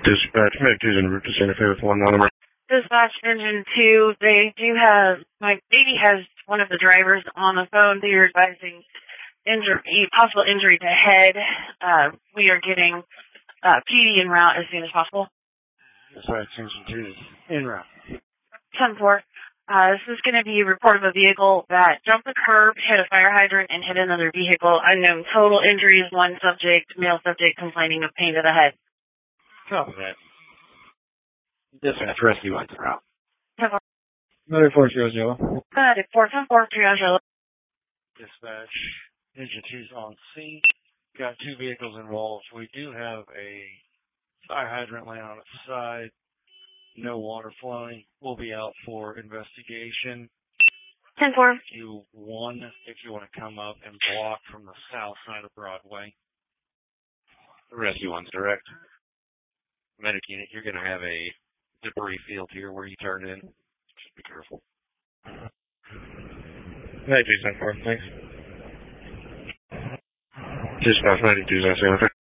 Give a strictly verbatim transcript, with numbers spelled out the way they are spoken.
Dispatch, Medic two's en route to Santa Fe with one number. Dispatch Engine two, they do have, my baby has one of the drivers on the phone. They are advising injury, possible injury to head. Uh, we are getting uh, P D en route as soon as possible. Dispatch Engine two en route. ten four. Uh, this is going to be a report of a vehicle that jumped the curb, hit a fire hydrant, and hit another vehicle. Unknown total injuries, one subject, male subject complaining of pain to the head. Copy that. Dispatch rescue on route. ten four. Medic four zero zero. Medic four ten four, triage. Dispatch Engine two's on scene. Got two vehicles involved. We do have a fire hydrant laying on its side. No water flowing. We'll be out for investigation. ten four. You one, if you want to come up and block from the south side of Broadway. Rescue one's direct. Medic unit, you're going to have a debris field here where you turn in. Just be careful. Medic two's ten four, thanks. Dispatch, Medic two's on Santa Fe.